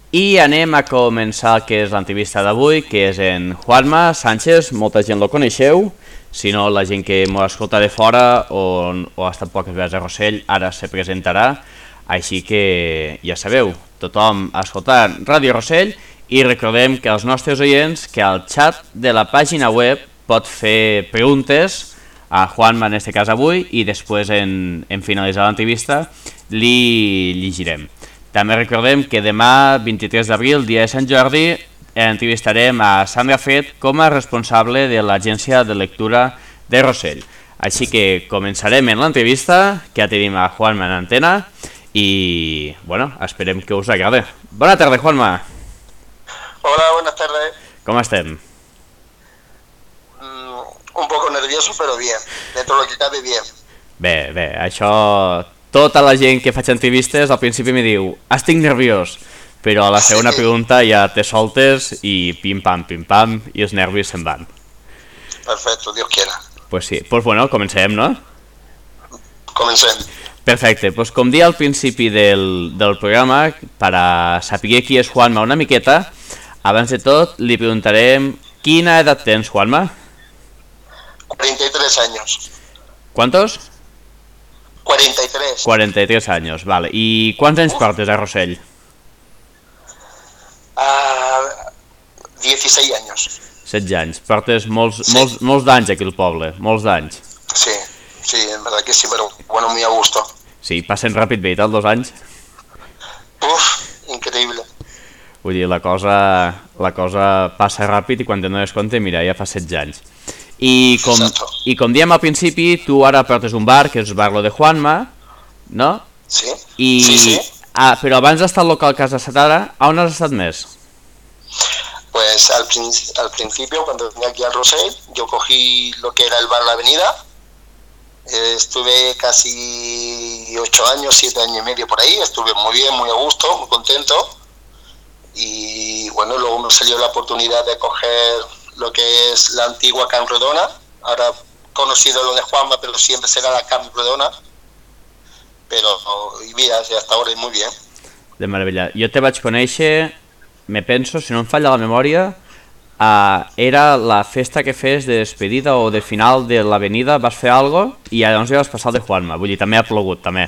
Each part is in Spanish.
I anem a començar el que és l'entrevista d'avui, que és en Juanma Sánchez, molta gent lo coneixeu, si no la gent que m'ho escolta de fora o ha estat poques vegades a Rossell, ara se presentarà, així que ja sabeu, tothom a escoltar Ràdio Rossell i recordem que els nostres oients que al xat de la pàgina web pot fer preguntes a Juanma en aquest cas avui i després en finalitzar l'entrevista li llegirem. També recordem que demà, 23 d'abril, dia de Sant Jordi, entrevistarem a Sandra Fet com a responsable de l'Agència de Lectura de Rossell. Així que començarem en l'entrevista, que ja tenim a Juanma en antena i, bueno, esperem que us agrade. Bona tarda, Juanma. Hola, buenas tardes. Com estem? Un poco nervioso, pero bien. Dentro de lo que cabe, bien. Bé, això... Tota la gent que faig entrevistes al principi me diu estic nerviós, però a la segona pregunta ja te soltes i pim-pam, i els nervis se'n van. Perfecto, Dios quiera. Pues sí, pues bueno, comencem, no? Comencem. Perfecte, pues com dia al principi del programa, per a saber qui és Juanma una miqueta, abans de tot li preguntarem quina edat tens, Juanma? 43 años. ¿Cuántos? 43. 43 anys, vale. I quants anys portes a Rossell? 16 años. 16 anys. Portes molts d'anys aquí al poble, molts d'anys. Sí, en verdad que sí, pero bueno, muy a gusto. Sí, passen ràpid, veritat, 2 anys? Increïble. Vull dir, la cosa passa ràpid i quan te n'adones compte, mira, ja fa 16 anys. I com diem al principi, tu ara portes un bar, que és el Bar Lo de Juanma, no? Sí. Sí. Però abans d'estar al local que has estat ara, on has estat més? Pues al principio, cuando venía aquí a Rossell, yo cogí lo que era el bar La Avenida. Estuve casi 8 años, 7 años y medio por ahí. Estuve muy bien, muy a gusto, muy contento. Y bueno, luego me salió la oportunidad de coger lo que es la antigua Can Redona, ahora conocido lo de Juanma, pero siempre será la Can Redona. Pero, y mira, hasta ahora muy bien. De meravella. Jo te vaig conèixer, me penso, si no em falla la memòria, era la festa que fes de despedida o de final de l'Avenida, vas fer algo i llavors ja vas passar el de Juanma, vull dir, també ha plogut, també.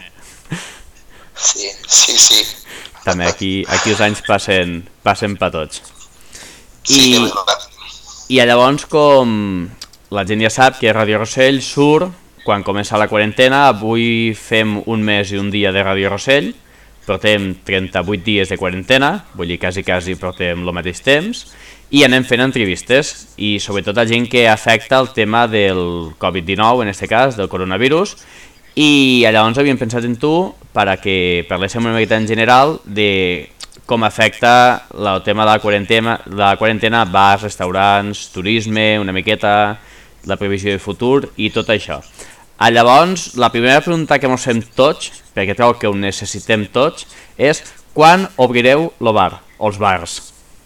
Sí. També, aquí els anys passen per tots. Sí, de veritat. I llavors, com la gent ja sap que Ràdio Rossell surt quan comença la quarantena, avui fem un mes i un dia de Ràdio Rossell, portem 38 dies de quarantena, vull dir, quasi portem el mateix temps, i anem fent entrevistes, i sobretot a gent que afecta el tema del Covid-19, en aquest cas, del coronavirus, i llavors havíem pensat en tu perquè parléssim una miqueta en general de com afecta el tema de la quarantena, bars, restaurants, turisme, una miqueta, la previsió de futur i tot això. Llavors, la primera pregunta que ens fem tots, perquè trobo que ho necessitem tots, és quan obrireu el bar o els bars?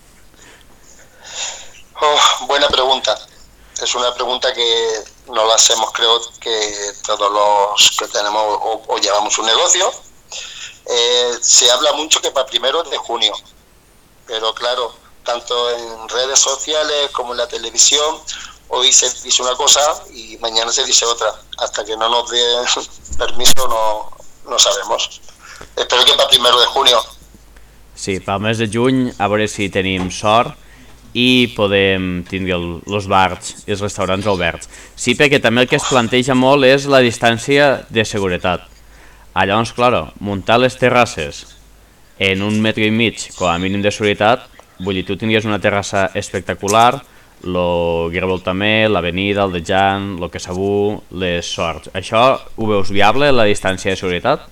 Buena pregunta. Es una pregunta que nos la hacemos, creo que todos los que tenemos o llevamos un negocio. Se habla mucho que para 1 de junio, pero claro, tanto en redes sociales como en la televisión, hoy se dice una cosa y mañana se dice otra. Hasta que no nos dé permiso no sabemos. Espero que para 1 de junio. Sí, pel mes de juny, a veure si tenim sort i podem tindre els bars i els restaurants oberts. Sí, perquè també el que es planteja molt és la distància de seguretat. Llavors, clar, muntar les terrasses en 1,5 metres com a mínim de seguretat, vull dir, tu tindries una terrassa espectacular, el Grèvol també, l'Avenida, el de Jan, el Quesabú, les Sorts. Això ho veus viable, la distància de seguretat?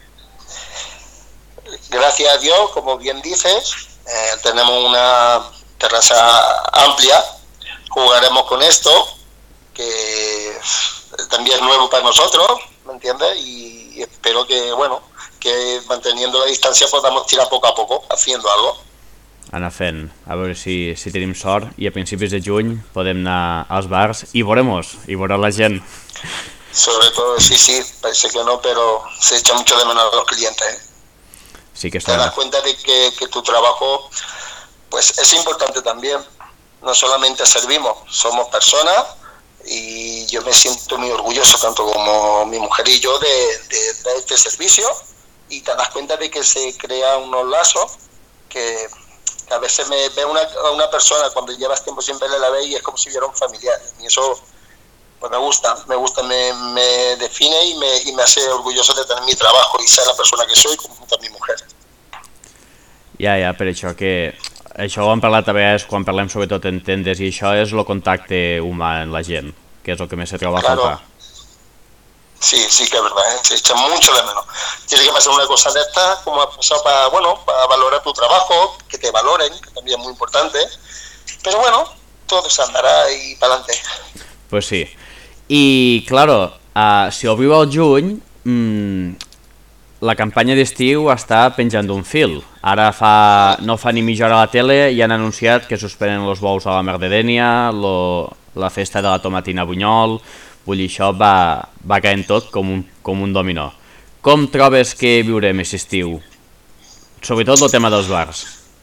Gracias a Dios, como bien dices, tenemos una terraza amplia, jugaremos con esto, que también es nuevo para nosotros, ¿me entiendes? Y espero que, bueno, que manteniendo la distancia podamos tirar poco a poco, haciendo algo. Anar fent, a veure si tenim sort i a principis de juny podem anar als bars i veurà la gent. Sobre todo, sí, parece que no, pero se echa mucho de menos a los clientes, ¿eh? Sí que te das cuenta de que tu trabajo pues es importante también. No solamente servimos, somos personas y yo me siento muy orgulloso, tanto como mi mujer y yo, de este servicio, y te das cuenta de que se crean unos lazos que a veces me ve una persona cuando llevas tiempo sin verle, la ve y es como si hubiera un familiar, y eso pues me gusta, me define y me hace orgulloso de tener mi trabajo y ser la persona que soy junto a mi mujer. Ja, per això que... Això ho hem parlat a vegades quan parlem sobretot en tendes, i això és el contacte humà en la gent, que és el que més se troba a faltar. Sí, sí que es verdad, se echa mucho de menos. Tiene que pasar una cosa de esta, como ha pasado para valorar tu trabajo, que te valoren, que también es muy importante. Pero bueno, todo se andará y para adelante. Pues sí. I, claro, si obriu al juny, la campanya d'estiu està penjant d'un fil. Ara no fa ni mitja hora a la tele i han anunciat que suspenen els bous a la Mar de Dénia, la festa de la tomatina a Bunyol. Vull dir, això va caent tot com un dominó. Com trobes que viurem aquest estiu? Sobretot el tema dels bars.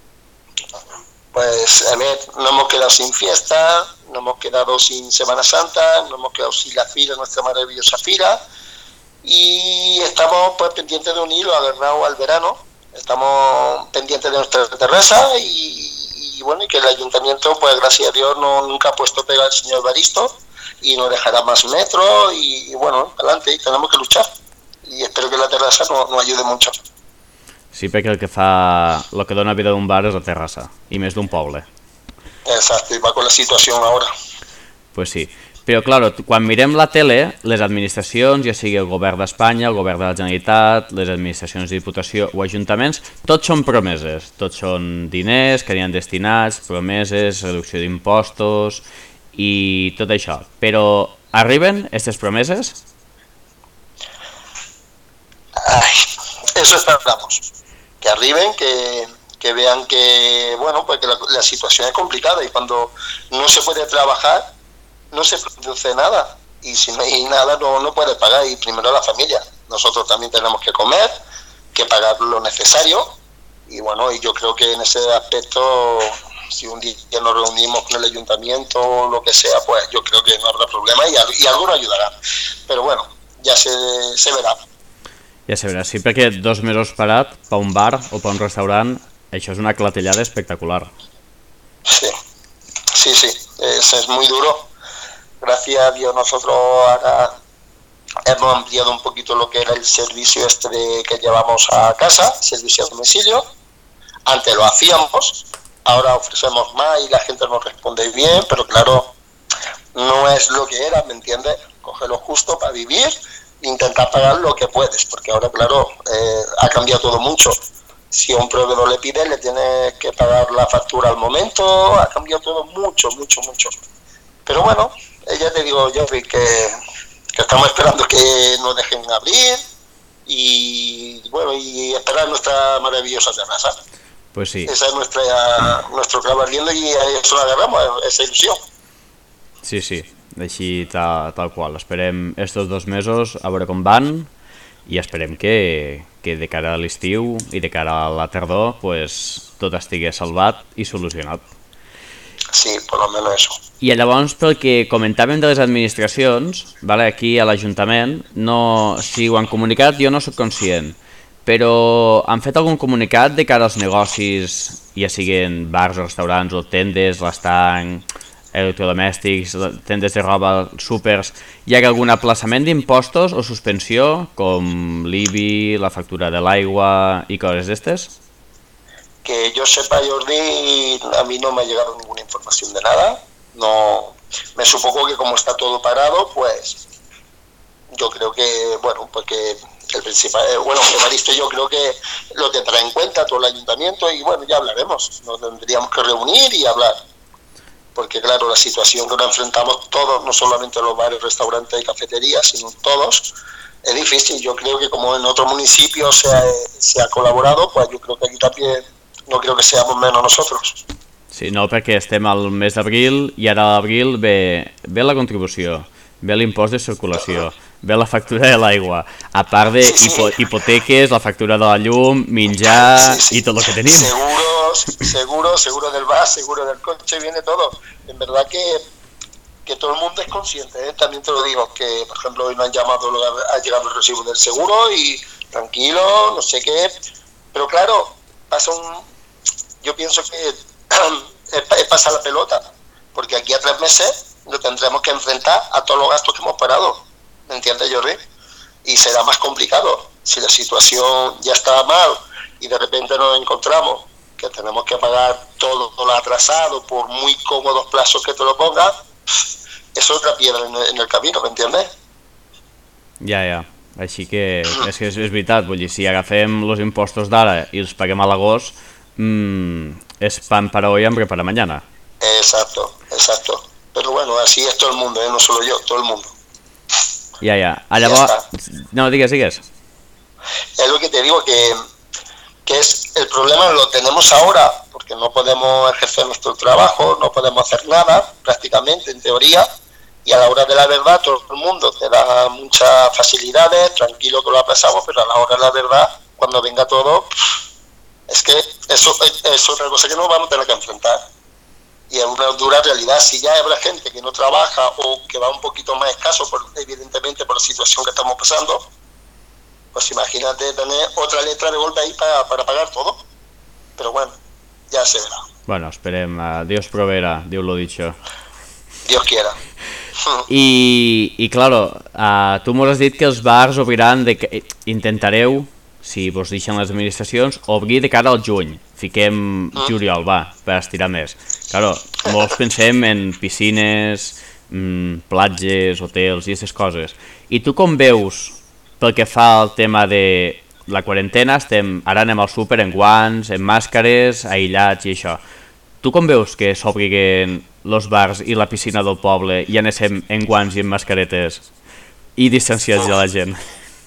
Pues a ver, no hemos quedado sin fiesta, no hemos quedado sin Semana Santa, no hemos quedado sin la fila, nuestra maravillosa fila, y estamos pues pendientes de un hilo agarrado al verano. Estamos pendientes de nuestra terraza y bueno, y que el ayuntamiento, pues gracias a Dios, nunca ha puesto pega al señor Baristo y nos dejará más metros y bueno, adelante, y tenemos que luchar. Y espero que la terraza nos ayude mucho. Sí, perquè el que dona vida d'un bar és la terrassa, i més d'un poble. Exacto, i va con la situació ara. Pues sí, però clar, quan mirem la tele, les administracions, ja sigui el govern d'Espanya, el govern de la Generalitat, les administracions de Diputació o ajuntaments, tots són promeses, tots són diners que aniran destinats, promeses, reducció d'impostos i tot això. Però arriben aquestes promeses? Ay, eso esperamos. Que arriben, que vean que bueno, pues que la situación es complicada y cuando no se puede trabajar no se produce nada, y si no hay nada no puede pagar, y primero la familia. Nosotros también tenemos que comer, que pagar lo necesario, y bueno, y yo creo que en ese aspecto, si un día nos reunimos con el ayuntamiento o lo que sea, pues yo creo que no habrá problema y algo nos ayudará, pero bueno, ya se verá. Ja se verà, sí, perquè 2 mesos parat per un bar o per un restaurant, això és una clatellada espectacular. Sí, es muy duro. Gracias a Dios nosotros ahora hemos ampliado un poquito lo que era el servicio que llevamos a casa, servicio a domicilio. Antes lo hacíamos, ahora ofrecemos más y la gente nos responde bien, pero claro, no es lo que era, ¿me entiendes? Coge lo justo para vivir, intentar pagar lo que puedes, porque ahora, claro, ha cambiado todo mucho. Si a un proveedor le pide, le tienes que pagar la factura al momento, ha cambiado todo mucho. Pero bueno, ya te digo, Jerry, que estamos esperando que nos dejen abrir y bueno, y esperar nuestra maravillosa terraza. Pues sí. Esa es nuestro clavo ardiendo y eso lo agarramos, esa ilusión. Sí, així tal qual. Esperem estos 2 mesos a veure com van i esperem que de cara a l'estiu i de cara a la tardor pues, tot estigui salvat i solucionat. Sí, por lo menos eso. I llavors, pel que comentàvem de les administracions, vale, aquí a l'Ajuntament, no, si ho han comunicat jo no sóc conscient, però han fet algun comunicat de cara als negocis, ja siguin bars o restaurants o tendes, l'estanc, electrodomèstics, tendes de roba, súpers, hi ha algun aplaçament d'impostos o suspensió, com l'IBI, la factura de l'aigua i coses d'estes? Que yo sepa, Jordi, a mí no me ha llegado ninguna información de nada. No, me supongo que como está todo parado, pues yo creo que, bueno, porque el principal, Evaristo yo creo que lo tendrá en cuenta todo el ayuntamiento y bueno, ya hablaremos, nos tendríamos que reunir y hablar. Porque claro, la situación que nos enfrentamos todos, no solamente los bares, restaurantes y cafeterías, sino todos, es difícil. Yo creo que como en otros municipios se ha colaborado, pues yo creo que aquí también no creo que seamos menos nosotros. Sí, no, perquè estem al mes d'abril i ara a l'abril ve la contribució, ve l'impost de circulació, ve la factura de l'aigua, a part de hipoteques, la factura de la llum, menjar y todo lo que tenim. Seguro del bar, seguro del coche, viene todo. En verdad que todo el mundo es consciente, ¿eh? También te lo digo, que por ejemplo hoy me han llamado, ha llegado el recibo del seguro y tranquilo, no sé qué, pero claro, yo pienso que es pasar la pelota, porque aquí a 3 meses nos tendremos que enfrentar a todos los gastos que hemos parado, ¿me entiendes, Jordi? Y será más complicado, si la situación ya está mal y de repente nos encontramos que tenemos que pagar todo lo atrasado por muy cómodos plazos que te lo pongas, és otra piedra en el camino, m'entiendes? Ja. Així que és veritat, vull dir, si agafem els impostos d'ara i els paguem a l'agost, es pan para hoy, hambre para mañana. Exacto. Pero bueno, así es todo el mundo, no solo yo, todo el mundo. Ja. Llavors... No, digues. Es lo que te digo, que es el problema lo tenemos ahora, porque no podemos ejercer nuestro trabajo, no podemos hacer nada, prácticamente, en teoría, y a la hora de la verdad todo el mundo te da muchas facilidades, tranquilo que lo aplazamos, pero a la hora de la verdad, cuando venga todo, es que eso es otra cosa que nos vamos a tener que enfrentar. Y es una dura realidad. Si ya habrá gente que no trabaja o que va un poquito más escaso, evidentemente por la situación que estamos pasando, pues imagínate tener otra letra de golpe ahí para pagar todo. Pero bueno, ya se verá. Bueno, esperem, Dios proveerá, Dios lo dicho. Dios quiera. I claro, tu m'ho has dit que els bars obriran, intentareu, si vos deixen les administracions, obrir de cara al juny. Fiquem juliol, per estirar més. Claro, molts pensem en piscines, platges, hotels i aquestes coses. I tu com veus, pel que fa al tema de la quarantena, ara anem al súper en guants, en màscares, aïllats i això. Tu com veus que s'obriguen els bars i la piscina del poble i anem en guants i en mascaretes i distanciats de la gent?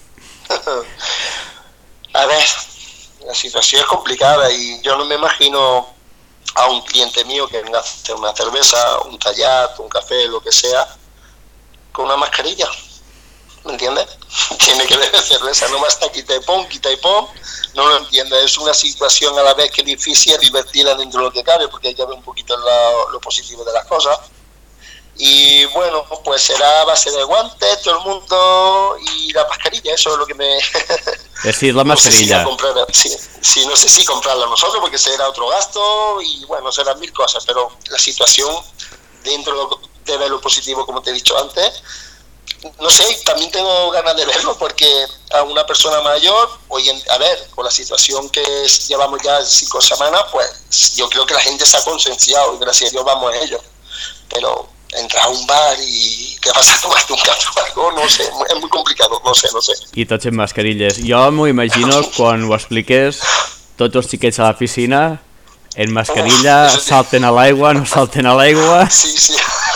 A ver, la situación es complicada y yo no me imagino a un cliente mío que venga a hacer una cerveza, un tallat, un café, lo que sea, con una mascarilla. ¿Me entiendes? Tiene que beber cerveza, no basta quita y pon, no lo entiendo. Es una situación a la vez que difícil, divertida dentro de lo que cabe, porque hay que ver un poquito lo positivo de las cosas. Y bueno, pues será a base de guantes, todo el mundo y la mascarilla, eso es lo que me... Es decir, la mascarilla. No sé si comprarla nosotros, porque será otro gasto y bueno, serán 1000 cosas, pero la situación dentro de ver lo positivo, como te he dicho antes, no sé, también tengo ganas de verlo porque a una persona mayor, a ver, con la situación que llevamos ya 5 semanas, pues yo creo que la gente se ha concienciado y gracias a Dios vamos a ello. Pero entrar a un bar y ¿qué pasa? Tomarte un café o algo, no sé, es muy complicado, no sé. I tots en mascarilles. Jo m'ho imagino quan ho expliques, tots els xiquets a la piscina, en mascarilla, salten a l'aigua, no salten a l'aigua... Sí.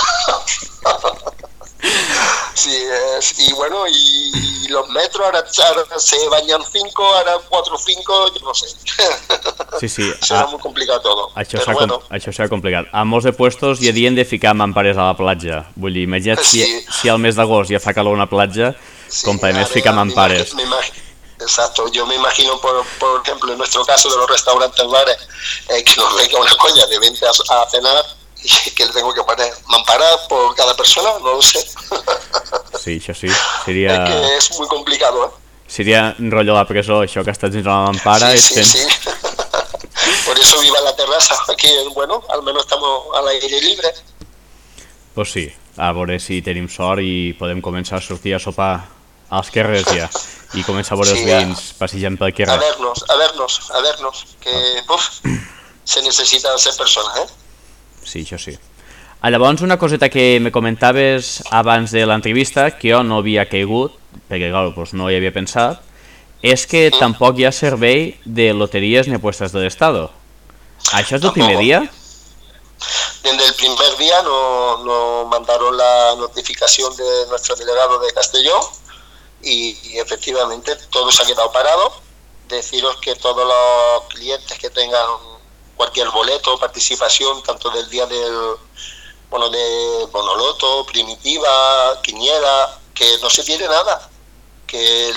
Sí, y bueno, y los metros ahora se bañan 5, ahora 4 o 5, yo no sé. Sí. Serà molt complicat tot. Això serà complicat. A molts de puestos hi havien de ficar mampares a la platja. Vull dir, imagina't si al mes d'agost ja fa calor a una platja, com per més ficar mampares. Exacto, yo me imagino, por ejemplo, en nuestro caso de los restaurantes bares, que nos venga una coña de 20 a cenar, y que le tengo que poner mampara por cada persona, no lo sé. Sí, això sí, seria... Es que es muy complicado, ¿eh? Seria un rotllo a la presó, això que estàs dins de la mampara... Sí. Por eso viva la terraza, aquí, bueno, al menos estamos al aire libre. Pues sí, a veure si tenim sort i podem començar a sortir a sopar als carrers ja, i començar a veure els veïns passejant pel carrer. A vernos, que se necesita ser personas, ¿eh? Sí, això sí. Llavors, una coseta que me comentaves abans de l'entrevista, que jo no havia caigut, perquè clar, doncs no hi havia pensat, és que tampoc hi ha servei de loteries ni apuestas del Estado. ¿Això és del primer día? Desde el primer día nos mandaron la notificación de nuestro delegado de Castellón y efectivamente todo se ha quedado parado. Deciros que todos los clientes que tengan cualquier boleto o participación, tanto del día de Bonoloto, Primitiva, Quiniela, que no se tiene nada, que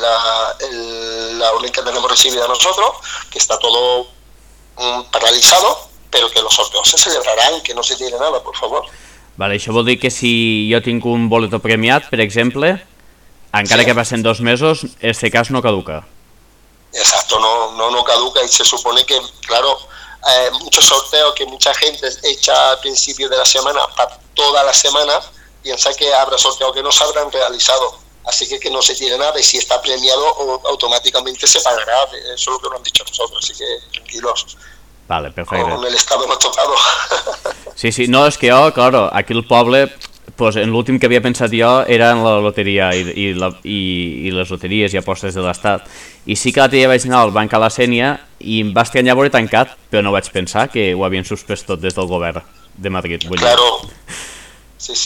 la orden que tenemos recibida nosotros, que está todo paralitzado, però que els sorteos se celebraran, que no se tiene nada, por favor. Vale, això vol dir que si jo tinc un boleto premiat, per exemple, encara que passen 2 mesos, este cas no caduca. Exacto, no caduca, y se supone que, claro, muchos sorteos que mucha gente echa al principio de la semana para toda la semana, piensa que habrá sorteos que no se habrán realizado, así que no se tiene nada, y si está premiado automáticamente se pagará, eso es lo que nos han dicho nosotros, así que tranquilos. Vale, perfecte. Con el estado hemos tocado. Sí, no, és que jo, claro, aquí al poble, pues, en l'últim que havia pensat jo era en la loteria i les loteries i apostes de l'Estat. I sí que l'altre dia vaig anar al Banc a la Sénia i em va estranyar veure tancat, però no vaig pensar que ho havien suspès tot des del govern de Madrid. Claro, sí.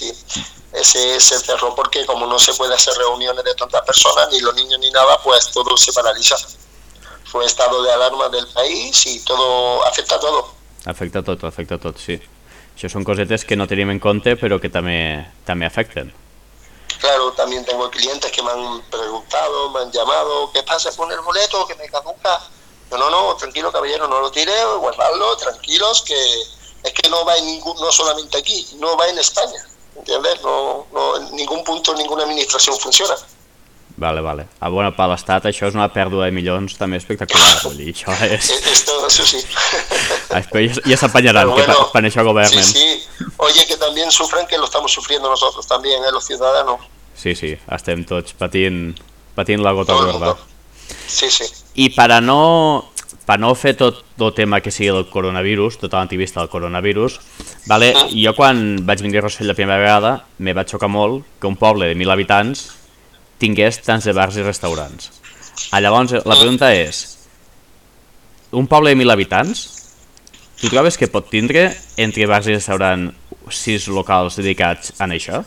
Se cerró porque como no se puede hacer reuniones de tantas personas, ni los niños ni nada, pues todo se paraliza. Fue estado de alarma del país y todo afecta a todo. Afecta tot, sí. Això són cosetes que no tenim en compte però que també afecten. Claro, también tengo clientes que me han preguntado, me han llamado, ¿qué pasa con el boleto? Que me caduca. No, tranquilo caballero, no lo tire, guardadlo, tranquilos, que es que no va no solamente aquí, no va en España, ¿entiendes? No, en ningún punto, ninguna administración funciona. Vale. Bueno, per l'Estat això és una pèrdua de milions també espectacular, vull dir, això és... Eso sí. Però ja s'apanyaran, bueno, que per això governen. Sí. Oye, que también sufren, que lo estamos sufriendo nosotros también, los ciudadanos. Sí, estem tots patint la gota gorda. Sí. I per a no fer tot el tema que sigui del coronavirus, tota l'antivista del coronavirus, vale? Jo quan vaig venir a Rossell la primera vegada me va xocar molt que un poble de 1.000 habitants tingués tants de bars i restaurants. Llavors la pregunta és, un poble de 1.000 habitants, tu trobes que pot tindre entre bars i restaurants 6 locals dedicats a això?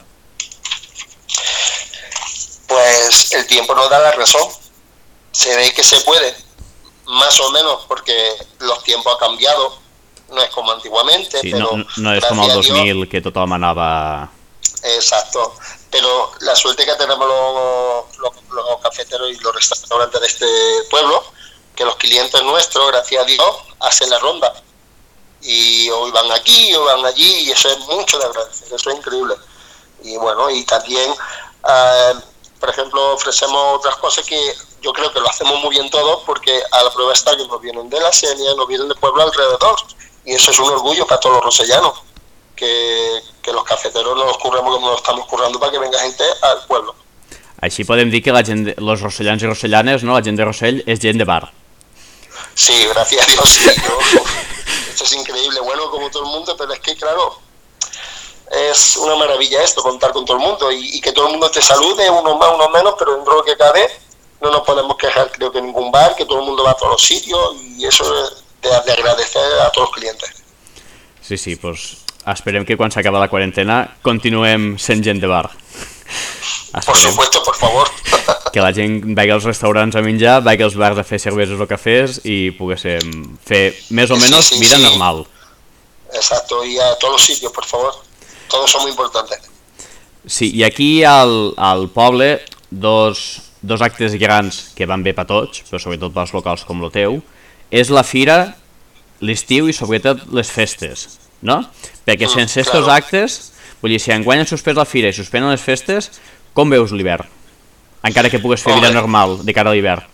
Pues el tiempo nos da la razón. Se ve que se puede, más o menos, porque los tiempos han cambiado. No es como antiguamente, sí, pero no es como el 2000 que tothom anava... Exacto, pero la suerte que tenemos los cafeteros y los restaurantes de este pueblo, que los clientes nuestros, gracias a Dios, hacen la ronda. Y hoy van aquí, hoy van allí, y eso es mucho de agradecer, eso es increíble. Y bueno, y también, por ejemplo, ofrecemos otras cosas que yo creo que lo hacemos muy bien todos, porque a la prueba está que nos vienen de la Sénia, nos vienen del pueblo alrededor, y eso es un orgullo para todos los rosellanos. Que los cafeteros nos los curremos como nos estamos currando para que venga gente al pueblo. Així podem dir que la gent, los rossellans i rossellanes, no? La gent de Rossell és gent de bar. Sí, gracias a Dios, sí. Esto es increíble, bueno, como todo el mundo, pero es que claro, es una maravilla esto, contar con todo el mundo y que todo el mundo te salude, unos más, unos menos, pero dentro de lo que cabe no nos podemos quejar, creo que en ningún bar, que todo el mundo va a todos los sitios y eso es de agradecer a todos los clientes. Sí, pues esperem que quan s'acaba la quarantena continuem sent gent de bar. Esperem. Por supuesto, por favor. Que la gent vagi als restaurants a menjar, vagi als bars a fer cerveses o cafès i poguéssim fer més o menys vida normal. Exacto, y a todos los sitios, por favor. Todos son muy importantes. Sí, i aquí al poble dos actes grans que van bé per tots, però sobretot pels locals com el teu, és la fira, l'estiu i sobretot les festes, no? Perquè sense estos actes, vull dir, si enguany han suspès la fira i suspenen les festes, com veus l'hivern? Encara que pugues fer vida normal de cara a l'hivern.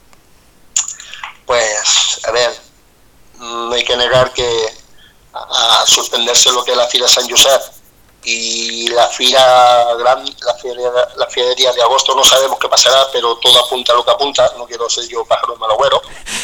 Pues, a ver, no hay que negar que a suspenderse lo que es la fira San Josep y la fira grande, la feria de agosto, no sabemos qué pasará, pero todo apunta a lo que apunta, no quiero ser yo pájaro de mal agüero.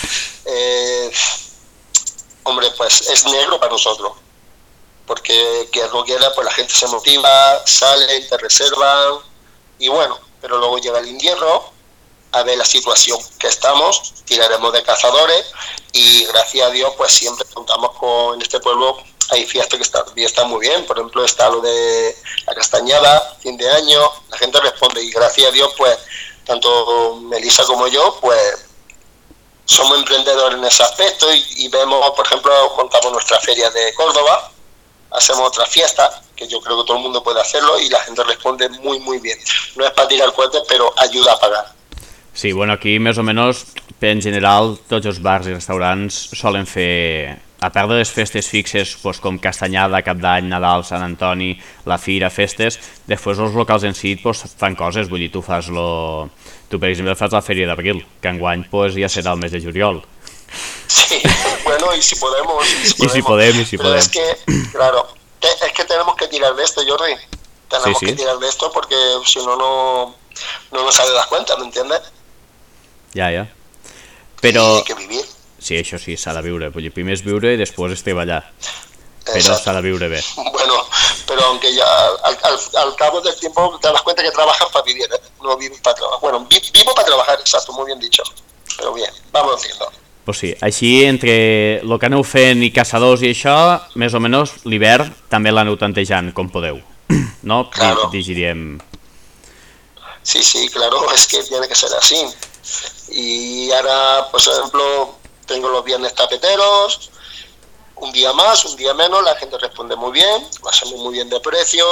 Hombre, pues es negro para nosotros, porque quien no quiera, pues la gente se motiva, sale, te reservan, y bueno, pero luego llega el invierno, a ver la situación que estamos, tiraremos de cazadores, y gracias a Dios, pues siempre contamos con, en este pueblo, hay fiestas que están muy bien, por ejemplo está lo de la castañada, fin de año, la gente responde, y gracias a Dios, pues, tanto Melissa como yo, pues, somos emprendedores en ese aspecto y vemos, por ejemplo, montamos nuestra feria de Córdoba, hacemos otra fiesta, que yo creo que todo el mundo puede hacerlo y la gente responde muy, muy bien. No es para tirar cohetes, pero ayuda a pagar. Sí, bueno, aquí més o menys, en general, tots els bars i restaurants solen fer, a part de les festes fixes, doncs, com Castanyada, Cap d'Any, Nadal, Sant Antoni, la Fira, festes, després els locals en si doncs, fan coses, vull dir, tu, per exemple, fas la Fèria d'Abril, que enguany doncs, ja serà el mes de juliol. Sí, bueno, y si podemos. Y si podemos. Pero es que, claro, es que tenemos que tirar de esto, Jordi. Tenemos que tirar de esto porque si no, no nos sale las cuentas, ¿me entiendes? Ja. Però... I hay que vivir. Sí, això sí, s'ha de viure. Vull dir, primer és viure i després és treballar. Pero s'ha de viure bé. Bueno, pero aunque ya al cabo del tiempo te das cuenta que trabajas para vivir, ¿eh? No vives para trabajar. Bueno, vivo para trabajar, exacto, muy bien dicho. Pero bien, vamos haciendo. Pues sí, així entre el que aneu fent i caçadors i això, més o menys l'hivern també l'aneu tantejant com podeu, no? Claro. Diríem... Sí, claro, es que tiene que ser así. Y ahora, por ejemplo, tengo los viernes tapeteros, un día más, un día menos, la gente responde muy bien, lo hacemos muy bien de precio,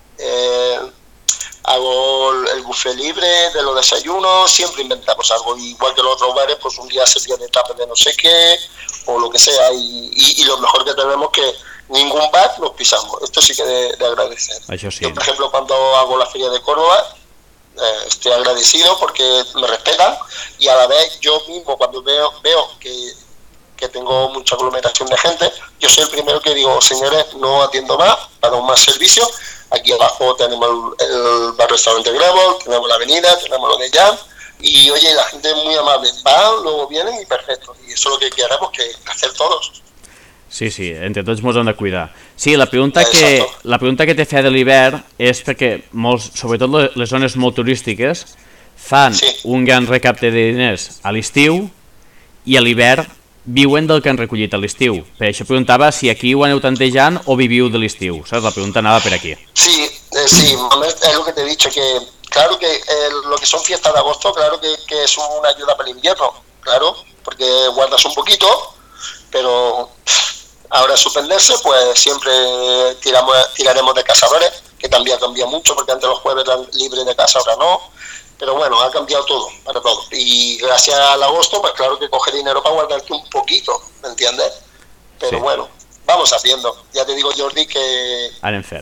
hago el buffet libre de los desayunos, siempre inventamos algo, igual que los otros bares, pues un día se tiene tapas de no sé qué, o lo que sea, y lo mejor que tenemos es que ningún bar nos pisamos, esto sí que de agradecer. Això sí. Yo, por ejemplo, cuando hago la Feria de Córdoba, estoy agradecido porque me respetan y a la vez yo mismo cuando veo que tengo mucha aglomeración de gente, yo soy el primero que digo, señores, no atiendo más, para más servicio. Aquí abajo tenemos el bar restaurante Grevol, tenemos la avenida, tenemos lo de Jam y oye, la gente es muy amable, van, luego vienen y perfecto, y eso es lo que queremos que hacer todos. Sí, entre tots ens hem de cuidar. Sí, la pregunta que t'he fet de l'hivern és perquè, sobretot les zones molt turístiques, fan un gran recapte de diners a l'estiu i a l'hivern viuen del que han recollit a l'estiu. Per això preguntava si aquí ho aneu tantejant o viviu de l'estiu, saps? La pregunta anava per aquí. Sí, es lo que te he dicho, que claro que lo que son fiestas de agosto, claro que es una ayuda para el invierno, claro, porque guardas un poquito, pero... Ahora suspenderse, pues siempre tiraremos de cazadores, que también ha cambiado mucho, porque antes los jueves eran libres de casa, ahora no. Pero bueno, ha cambiado todo, para todo. Y gracias al agosto, pues claro que coge dinero para guardarte un poquito, ¿me entiendes? Pero sí. Bueno, vamos haciendo. Ya te digo, Jordi, que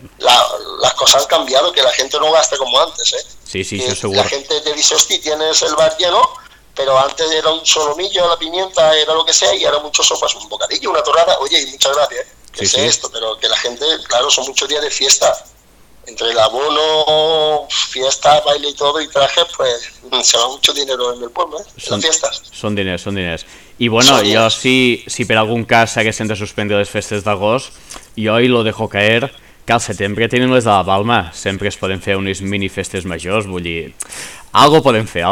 las cosas han cambiado, que la gente no gasta como antes, ¿eh? Sí, eso seguro. La gente te dice, hostia, tienes el bar lleno, pero antes era un solomillo, la pimienta, era lo que sea, y ahora muchas sopas, un bocadillo, una torrada, oye, y muchas gracias, que sé esto, pero que la gente, claro, son muchos días de fiesta, entre el abono, fiesta, baile y todo, y trajes, pues se va mucho dinero en el pueblo, las fiestas. Són diners. I bueno, jo si per algun cas s'haguessin de suspendre les festes d'agost, jo hi lo dejo caer, que al setembre tenim les de la Palma, sempre es poden fer unes mini festes majors, vull dir, algo podem fer.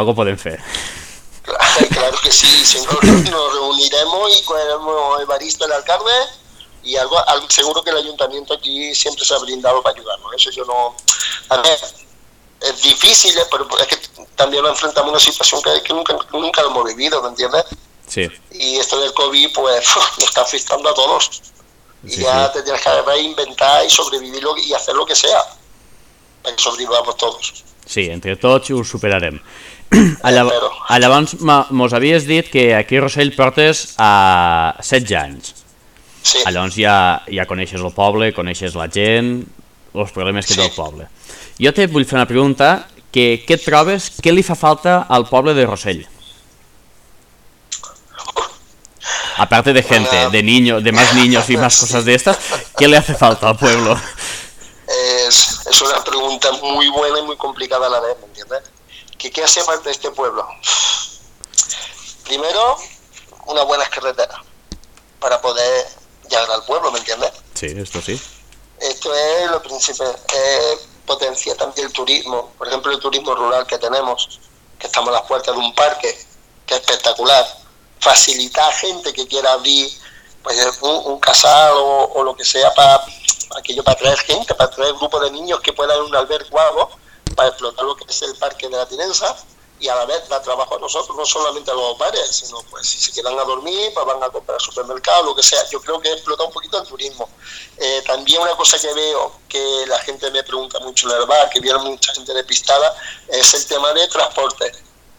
Claro que sí, nos reuniremos y con el Evaristo, el alcalde, y algo seguro que el ayuntamiento aquí siempre se ha brindado para ayudarnos. Eso yo no... A ver, es difícil, pero es que también nos enfrentamos a una situación que nunca lo hemos vivido, ¿me entiendes? Sí. Y esto del COVID, pues, nos está afectando a todos. Y ya te tienes que reinventar y sobrevivir y hacer lo que sea, para que sobrevivamos todos. Sí, entre tots ho superarem. Llavors mos havies dit que aquí a Rossell portes 16 anys. Sí. Llavors ja coneixes el poble, coneixes la gent, els problemes que té el poble. Jo te vull fer una pregunta, què et trobes, què li fa falta al poble de Rossell? Aparte de gente, de más niños y más cosas de estas, ¿qué le hace falta al pueblo? Es una pregunta muy buena y muy complicada a la vez, ¿me entiendes? ¿Qué hace falta este pueblo? Primero, una buena carretera para poder llegar al pueblo, ¿me entiendes? Sí, esto sí. Esto es lo principal. Potencia también el turismo, por ejemplo el turismo rural que tenemos, que estamos a las puertas de un parque, que es espectacular. Facilitar a gente que quiera abrir pues, un casal o lo que sea para atraer gente, para atraer grupos de niños que puedan ir a un albergue o algo, para explotar lo que es el parque de la Tinensa, y a la vez da trabajo a nosotros, no solamente a los bares, sino pues si se quedan a dormir, pues van a comprar al supermercado, lo que sea. Yo creo que explota un poquito el turismo. También una cosa que veo, que la gente me pregunta mucho en el bar, que viene mucha gente despistada, es el tema de transporte.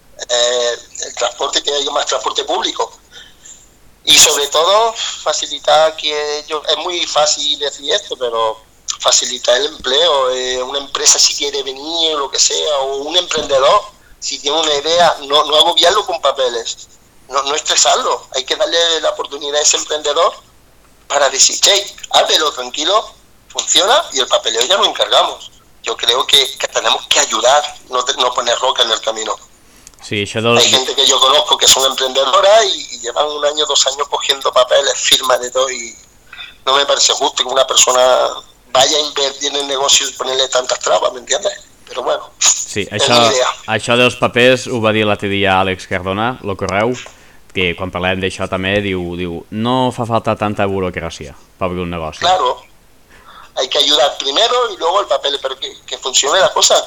El transporte, que haya más transporte público. Y sobre todo, facilitar que es muy fácil decir esto, pero facilitar el empleo. Una empresa si quiere venir, lo que sea, o un emprendedor, si tiene una idea, no agobiarlo con papeles, no estresarlo. Hay que darle la oportunidad a ese emprendedor para decir, che, háblelo tranquilo, funciona y el papeleo ya lo encargamos. Yo creo que tenemos que ayudar, no poner roca en el camino. Sí, Hay gente que yo conozco que son emprendedoras y llevan 1 año, 2 años cogiendo papeles, firmas de todo, y no me parece justo que una persona vaya a invertir en el negocio y ponerle tantas trabas, ¿me entiendes? Però bueno, sí, això dels papers ho va dir l'altre dia Àlex Cardona, el correu, que quan parlem d'això també diu no fa falta tanta burocràcia per obrir un negoci. Claro, hay que ayudar primero y luego el papel, pero que funcione la cosa,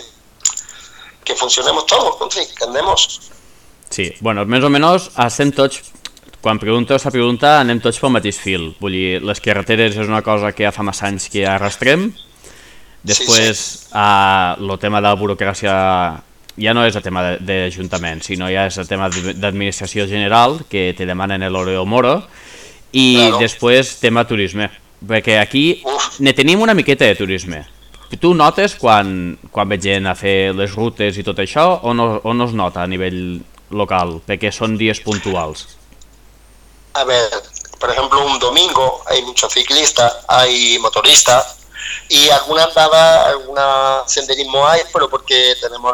que funcionemos todos, que andemos. Sí, bueno, més o menys estem tots, quan pregunteu aquesta pregunta anem tots pel mateix fil, vull dir, les carreteres és una cosa que ja fa massa anys que arrastrem. Després, el tema de la burocràcia ja no és el tema d'Ajuntament, sinó ja és el tema d'administració general, que te demanen l'hora moro, i després tema turisme, perquè aquí ne tenim una miqueta de turisme. Tu notes quan ve gent a fer les rutes i tot això, o no es nota a nivell local, perquè són dies puntuals? A ver, por ejemplo, un domingo hay muchos ciclistas, hay motoristas, y alguna andada, alguna senderismo hay, pero porque tenemos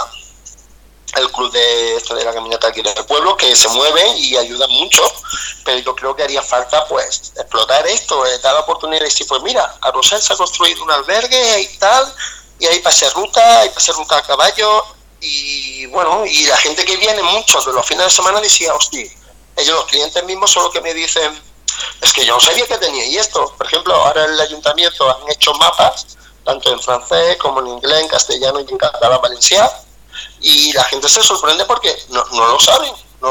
el club de la caminata aquí del pueblo, que se mueve y ayuda mucho, pero yo creo que haría falta pues explotar esto, dar la oportunidad de decir, pues mira, a Rosell se ha construido un albergue y tal, y hay pase ruta a caballo, y bueno, y la gente que viene, muchos de los fines de semana decía, hostia, ellos los clientes mismos son los que me dicen, es que yo no sabía que teníais esto. Por ejemplo, ahora en el ayuntamiento han hecho mapas, tanto en francés como en inglés, en castellano y en catalán valenciano, y la gente se sorprende porque no lo saben.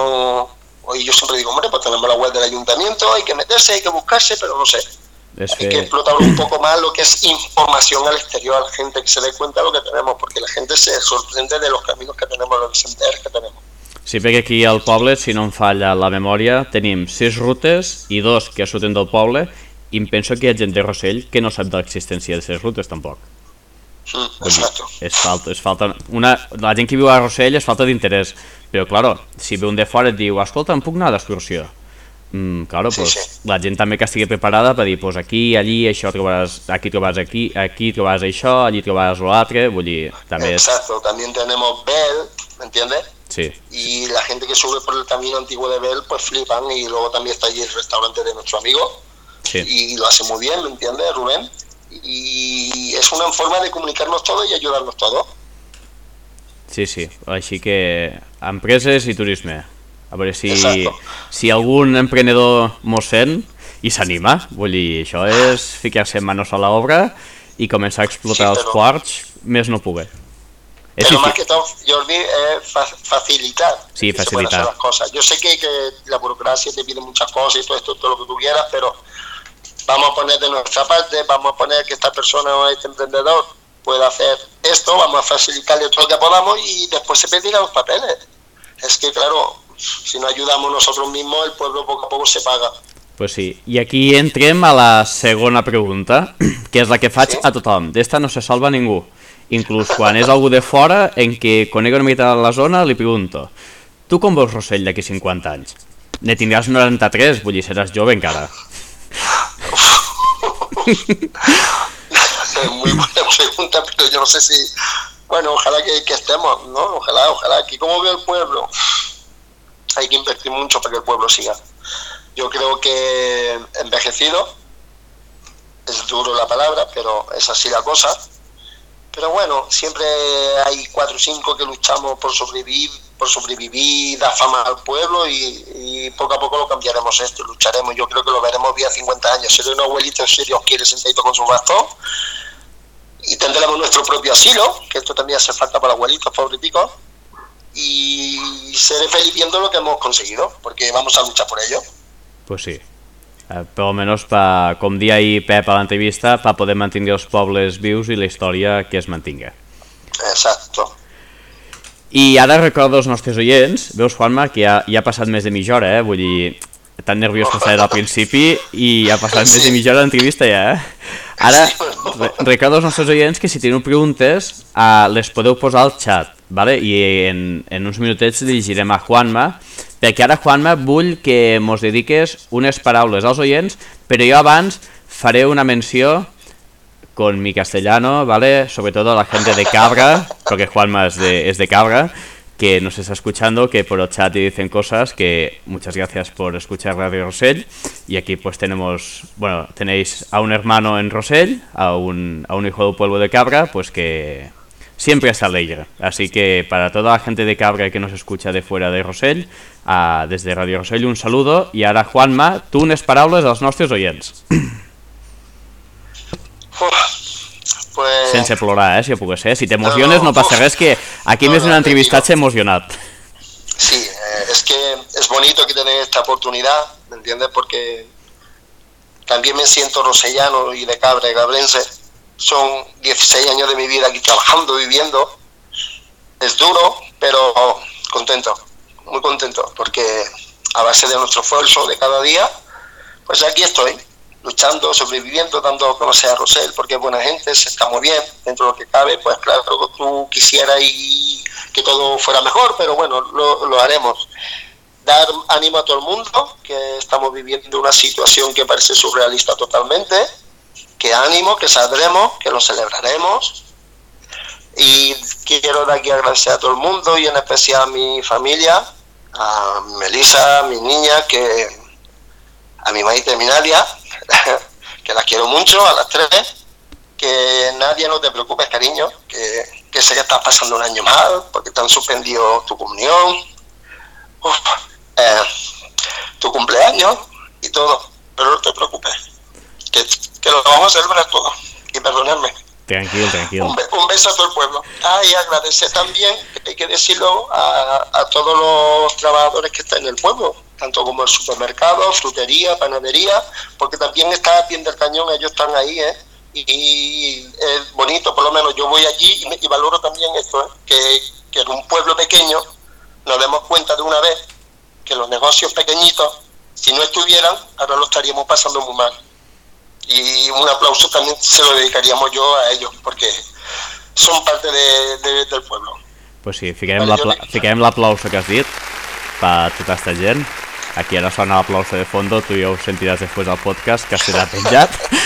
Y yo siempre digo, hombre, pues tenemos la web del ayuntamiento, hay que meterse, hay que buscarse, pero no sé. Hay que explotar un poco más lo que es información al exterior, a la gente que se dé cuenta de lo que tenemos, porque la gente se sorprende de los caminos que tenemos, los senderos que tenemos. Sí, perquè aquí al poble, si no em falla la memòria, tenim 6 rutes i 2 que surten del poble, i em penso que hi ha gent de Rossell que no sap de l'existència de 6 rutes tampoc. Exacto. És falta la gent que viu a Rossell és falta d'interès, però claro, si ve un de fora et diu, escolta, em puc anar d'excursió? Claro, pues la gent també que estigui preparada per dir, pues aquí, allí, això trobaràs, aquí trobaràs això, allí trobaràs l'altre, vull dir, també és... Exacto, también tenemos Bell, ¿me entiendes? Sí. Y la gente que sube por el camino antiguo de Bell pues flipan, y luego también está allí el restaurante de nuestro amigo, sí. Y lo hace muy bien, ¿me entiendes, Rubén? Y es una forma de comunicarnos todos y ayudarnos todos. Sí, així que empreses i turisme, a veure si algun emprenedor mos sent i s'anima, vull dir, això és ficar-se manos a l'obra i començar a explotar els quarts més no poder. Pero más que todo, Jordi, es facilitar, sí, facilitar las cosas. Yo sé que la burocracia te pide muchas cosas y todo esto, todo lo que tú quieras, pero vamos a poner de nuestra parte, vamos a poner que esta persona o este emprendedor pueda hacer esto, vamos a facilitarle todo lo que podamos y después se pedirán los papeles. Es que claro, si no ayudamos nosotros mismos, el pueblo poco a poco se paga. Pues sí, i aquí entrem a la segona pregunta, que és la que faig a tothom. D'esta no se salva ningú. Inclús quan és algú de fora en què conec una mica la zona, li pregunto, tu com veus Rossell d'aquí 50 anys? Ne tindràs 93, vull dir, seràs jove encara. Muy buena pregunta, pero yo no sé si... Bueno, ojalá que estemos, ¿no? Ojalá. Aquí, ¿cómo veo el pueblo? Hay que invertir mucho para que el pueblo siga. Yo creo que envejecido, es duro la palabra, pero es así la cosa. Pero bueno, siempre hay 4 o 5 que luchamos por sobrevivir, dar fama al pueblo y poco a poco lo cambiaremos esto, lucharemos. Yo creo que lo veremos bien a 50 años. Seré un abuelito, si Dios quiere, sentadito con su bastón, y tendremos nuestro propio asilo, que esto también hace falta para abuelitos, pobretitos, y seré feliz viendo lo que hemos conseguido, porque vamos a luchar por ello. Pues sí. Per almenys, com dia ahir Pep a l'entrevista, per poder mantenir els pobles vius i la història que es mantinga. Exacto. I ara recordo als nostres oients, veus, Juanma, que ja ha passat més de mitja hora, vull dir, tan nerviós que estava al principi i ha passat més de mitja hora d'entrevista ja, Ara, recordo als nostres oients que si teniu preguntes les podeu posar al xat, vale? I en uns minutets dirigirem a Juanma, perquè ara, Juanma, vull que mos dediques unes paraules als oients, però jo abans faré una menció con mi castellano, ¿vale? Sobre todo a la gente de Cabra, porque Juanma es de Cabra, que nos está escuchando, que por el chat dicen cosas, que muchas gracias por escuchar Radio Rosell. Y aquí pues tenéis a un hermano en Rosell, a un hijo del pueblo de Cabra, pues que siempre está alegre. Así que para toda la gente de Cabra que nos escucha de fuera de Rosell, desde Radio Rosell un saludo. I ara, Juanma, tu unes paraules als nostres oients. Pues... Sense plorar, si ho pogués ser. Si t'emociones no passa res, que aquí més d'un entrevistat s'ha emocionat. Sí, es que es bonito que tener esta oportunidad, ¿me entiendes? Porque también me siento rosellano y de Cabra y cabrense. Son 16 años de mi vida aquí trabajando, viviendo. Es duro, pero contento, muy contento, porque a base de nuestro esfuerzo de cada día, pues aquí estoy, luchando, sobreviviendo, dando a conocer a Rosell, porque es buena gente, se está muy bien, dentro de lo que cabe, pues claro, tú quisieras y que todo fuera mejor, pero bueno, lo haremos. Dar ánimo a todo el mundo, que estamos viviendo una situación que parece surrealista totalmente, que ánimo, que saldremos, que lo celebraremos, y quiero de aquí agradecer a todo el mundo, y en especial a mi familia, a Melissa, a mi niña, a mi maíz y mi Nadia, que las quiero mucho, a las tres, que Nadia, no te preocupes, cariño, que sé que estás pasando un año mal, porque te han suspendido tu comunión, tu cumpleaños y todo, pero no te preocupes, que lo vamos a celebrar todo, y perdonadme. Tranquilo. Un beso a todo el pueblo. Y agradecer también, hay que decirlo, a todos los trabajadores que están en el pueblo, tanto como el supermercado, frutería, panadería, porque también está a pie del cañón, ellos están ahí, y es bonito, por lo menos yo voy allí y valoro también esto, que en un pueblo pequeño nos demos cuenta de una vez que los negocios pequeñitos, si no estuvieran, ahora lo estaríamos pasando muy mal. Y un aplauso también se lo dedicaríamos yo a ellos, porque son parte del pueblo. Pues sí, ficarem l'aplauso que has dit per tota aquesta gent. Aquí ara sona l'aplauso de fondo, tu ja ho sentiràs després del podcast que serà penjat.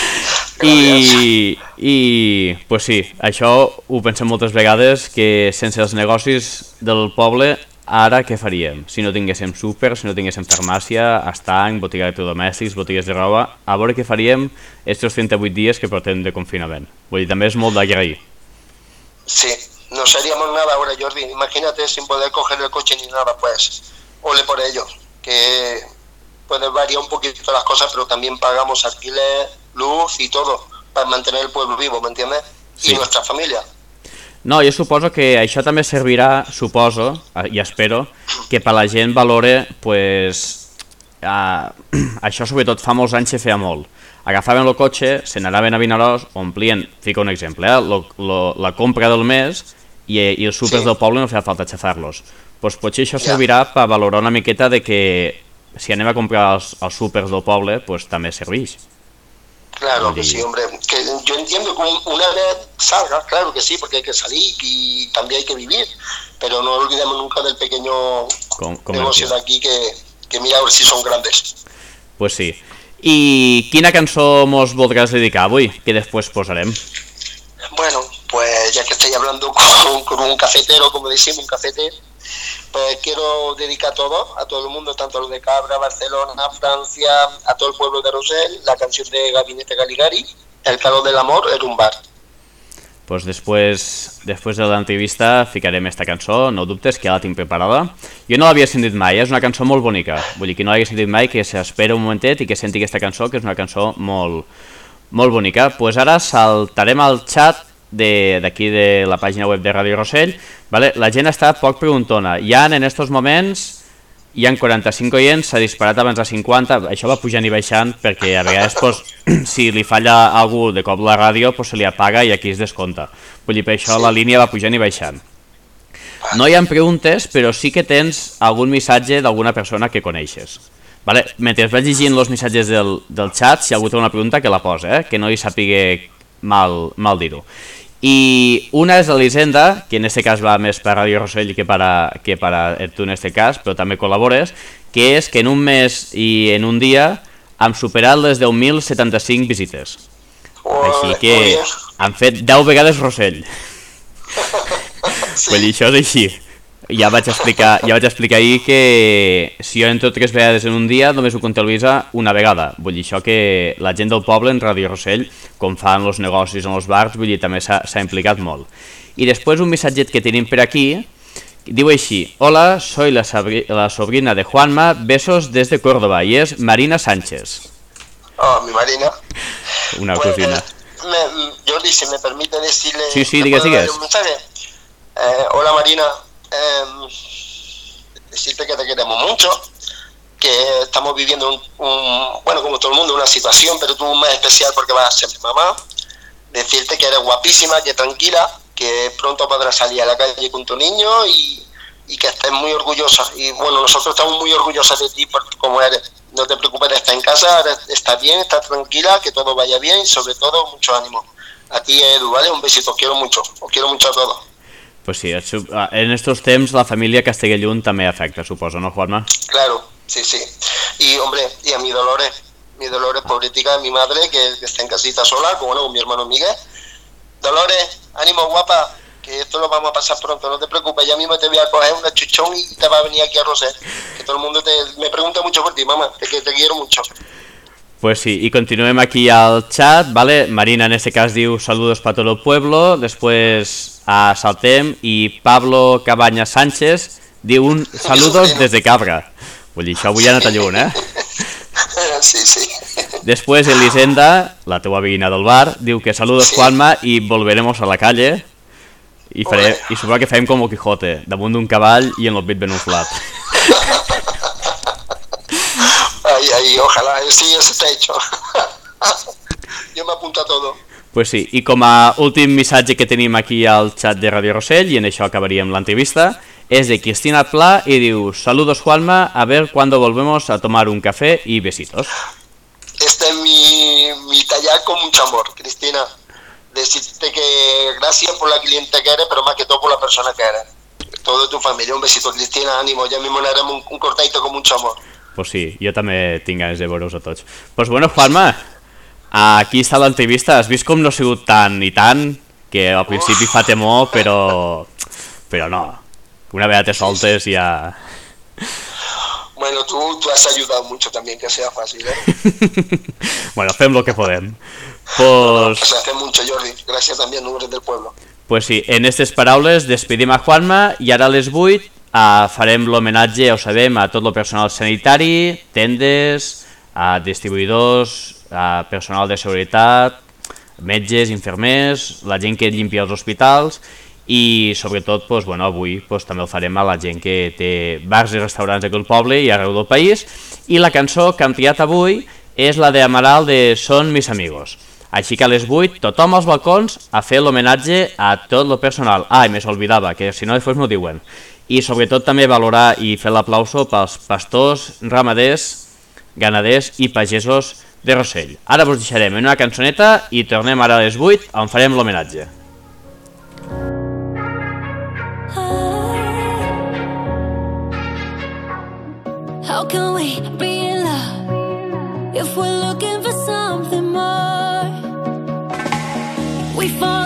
I pues sí, això ho pensem moltes vegades, que sense els negocis del poble ara què faríem? Si no tinguéssim súper, si no tinguéssim farmàcia, estanc, botiga d'electrodomèstics, botigues de roba, a veure què faríem estos 38 dies que portem de confinament. Vull dir, també és molt d'agrair. Sí, no seríamos nada ahora, Jordi. Imagínate sin poder coger el coche ni nada, pues ole por ello, que puede variar un poquito las cosas, pero también pagamos alquiler, luz y todo para mantener el pueblo vivo, ¿me entiendes? Sí. Y nuestra familia. No, jo suposo que això també servirà, suposo, i espero, que per la gent valore, pues, això sobretot fa molts anys se feia molt. Agafaven el cotxe, se n'anaven a Vinaròs, omplien, fico un exemple, la compra del mes i els súpers del poble no feia falta aixafar-los. Pues potser això servirà per valorar una miqueta de que si anem a comprar els súpers del poble, pues també serveix. Claro que sí, hombre, que yo entiendo que una vez salga, claro que sí, porque hay que salir y también hay que vivir, pero no olvidemos nunca del pequeño negocio de aquí que mira a ver si son grandes. Pues sí. I quina cançó mos voldràs dedicar avui, que després posarem? Bueno, pues ya que estoy hablando con un cafetero, como decimos, un cafetero, pues quiero dedicar a todo el mundo, tanto a los de Cabra, Barcelona, Francia, a todo el pueblo de Rosell, la canción de Gabinete Caligari, El calor del amor en un bar. Pues després de l'entrevista ficarem esta cançó, no dubtes que ja la tinc preparada. Jo no l'havia sentit mai, és una cançó molt bonica, vull dir que no l'havia sentit mai, que s'espera un momentet i que senti aquesta cançó, que és una cançó molt bonica. Pues ara saltarem al xat d'aquí de la pàgina web de Ràdio Rossell, vale? La gent està poc preguntona. En estos moments hi ha 45 oients, s'ha disparat abans de 50, això va pujant i baixant perquè a vegades pues, si li falla algú de cop la ràdio pues, se li apaga i aquí es descompta. Vull dir, per això la línia va pujant i baixant. No hi ha preguntes, però sí que tens algun missatge d'alguna persona que coneixes. Vale? Mentre vaig llegint els missatges del xat, si algú té una pregunta que la posa, que no hi sàpiga mal dir-ho. I una és l'Elisenda, que en aquest cas va més per Ràdio Rossell que per tu en aquest cas, però també col·labores, que és que en un mes i en un dia hem superat les 10.075 visites. Així que han fet 10 vegades Rossell. Vull dir, això és així. Ja vaig explicar ahir que si jo entro 3 vegades en un dia només ho comptabilitza una vegada. Vull dir, això que la gent del poble en Ràdio Rossell, com fan els negocis en els bars, vull dir, també s'ha implicat molt. I després un missatget que tenim per aquí, diu així: hola, soy la sobrina de Juanma, besos desde Córdoba, y es Marina Sánchez. Oh, mi Marina. Una cocina. Jordi, si me permite decirle... Sí, digues. Hola Marina. Decirte que te queremos mucho, que estamos viviendo bueno, como todo el mundo, una situación, pero tú más especial porque vas a ser mamá. Decirte que eres guapísima, que tranquila, que pronto podrás salir a la calle con tu niño y que estés muy orgullosa. Y bueno, nosotros estamos muy orgullosas de ti por cómo eres. No te preocupes de estar en casa, estás bien, estás tranquila, que todo vaya bien y sobre todo mucho ánimo. A ti, Edu, ¿vale? Un besito, os quiero mucho a todos. Pues sí, en estos temps la família que estigui lluny també afecta, suposo, ¿no, Juanma? Claro, sí. Y, hombre, y a mi Dolores, pobretica, mi madre, que está en casita sola, con mi hermano Miguel. Dolores, ánimo, guapa, que esto lo vamos a pasar pronto, no te preocupes, ya mismo te voy a coger una chuchón y te va a venir aquí a Roser. Que todo el mundo me pregunta mucho por ti, mamá, que te quiero mucho. Pues sí, y continuem aquí al chat, ¿vale? Marina en este cas diu saludos para todo el pueblo, después saltem i Pablo Cabañas Sánchez diu un saludos desde Cabra. Vull dir, això avui ha anat a lluny, Sí. Después Elisenda, la teua veïna del bar, diu que saludos Juanma y volveremos a la calle i suposo que farem com el Quijote, damunt d'un cavall i en l'oblit ben inflat. Ay, ojalá, sí, eso está hecho. Yo me apunto a todo. Pues sí, i com a últim missatge que tenim aquí al chat de Radio Rossell, i en això acabaríem l'entrevista, es de Cristina Pla y diu: saludos Juanma, a ver cuándo volvemos a tomar un café y besitos. Este es mi taller con mucho amor, Cristina. Decirte que gracias por la cliente que eres, pero más que todo por la persona que eres. Todo tu familia, un besito, Cristina, ánimo, ya mismo le haremos un cortadito con mucho amor. Pues sí, jo també tinc ganes de veure-us a tots. Pues bueno, Juanma, aquí està l'entrevista. Has vist com no ha sigut tant i tant, que al principi fa temor, però no. Una vegada te soltes ja... Bueno, tú has ayudado mucho también, que sea fácil, Bueno, fem lo que podem. Pues... Se hace mucho, Jordi. Gracias también, números del pueblo. Pues sí, en aquestes paraules despedim a Juanma i ara a les 8 farem l'homenatge, ja ho sabem, a tot el personal sanitari, tendes, a distribuïdors, a personal de seguretat, metges, infermers, la gent que llimpia els hospitals i sobretot avui també el farem a la gent que té bars i restaurants aquí al poble i arreu del país. I la cançó que hem triat avui és la de Amaral de Son mis amigos. Així que a les 8 tothom als balcons a fer l'homenatge a tot el personal. I me s'olvidava, que si no després m'ho diuen. I sobretot també valorar i fer l'aplauso pels pastors, ramaders, ganaders i pagesos de Rossell. Ara vos deixarem en una cançoneta i tornem ara a les 8 on farem l'homenatge. How can we be in love if we're looking for something more? We fall